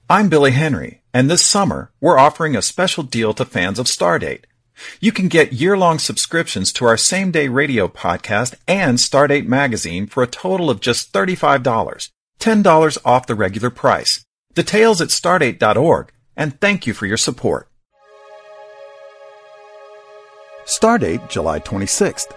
I'm Billy Henry, and this summer we're offering a special deal to fans of Stardate. You can get year-long subscriptions to our same-day radio podcast and Stardate magazine for a total of just $35, $10 off the regular price. Details at stardate.org, and thank you for your support. Stardate, July 26th.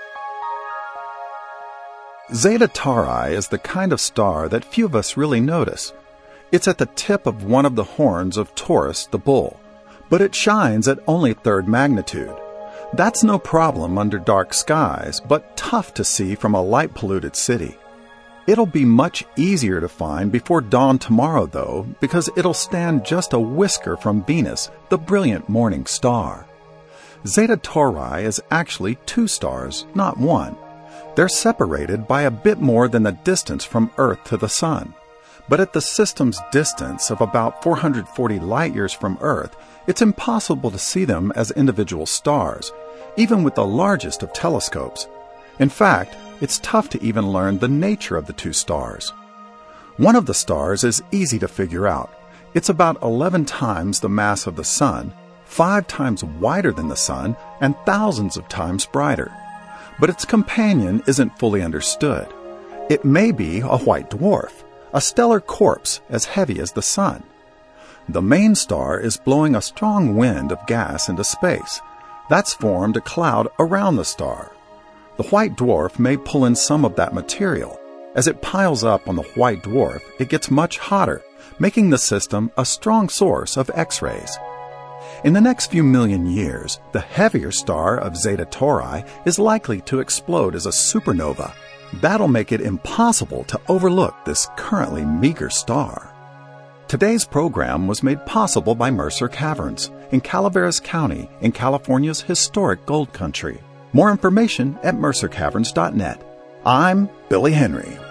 Zeta Tauri is the kind of star that few of us really notice. It's at the tip of one of the horns of Taurus, the bull, but it shines at only third magnitude. That's no problem under dark skies, but tough to see from a light-polluted city. It'll be much easier to find before dawn tomorrow, though, because it'll stand just a whisker from Venus, the brilliant morning star. Zeta Tauri is actually two stars, not one. They're separated by a bit more than the distance from Earth to the Sun. But at the system's distance of about 440 light-years from Earth, it's impossible to see them as individual stars, even with the largest of telescopes. In fact, it's tough to even learn the nature of the two stars. One of the stars is easy to figure out. It's about 11 times the mass of the Sun, 5 times wider than the Sun, and thousands of times brighter. But its companion isn't fully understood. It may be a white dwarf, a stellar corpse as heavy as the Sun. The main star is blowing a strong wind of gas into space. That's formed a cloud around the star. The white dwarf may pull in some of that material. As it piles up on the white dwarf, it gets much hotter, making the system a strong source of X-rays. In the next few million years, the heavier star of Zeta Tauri is likely to explode as a supernova. That'll make it impossible to overlook this currently meager star. Today's program was made possible by Mercer Caverns in Calaveras County in California's historic gold country. More information at mercercaverns.net. I'm Billy Henry.